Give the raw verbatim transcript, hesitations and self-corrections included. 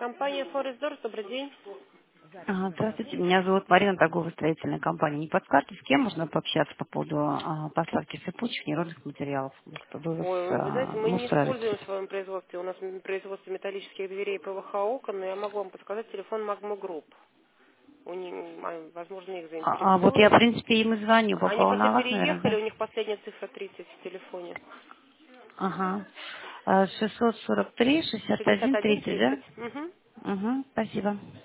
Компания Форестдорс, добрый день. Ага, здравствуйте, меня зовут Марина, торгово-строительная компания. Не подскажете, с кем можно пообщаться по поводу а, поставки сыпучих неродных материалов? Вот вывоз Ой, вы знаете, а, мы не мусора. используем в своем производстве. У нас производство металлических дверей ПВХ окон, но я могу вам подсказать телефон Магма Групп. У них, м, возможно, их А, а вот я, в заинтересует. принципе, им и звоню. Они Попала просто на вас, наверное, переехали, да? у них последняя цифра тридцать в телефоне. Ага. А, шестьсот сорок три шестьдесят шестьдесят один один тридцать, да? тридцать. Угу. Угу, спасибо.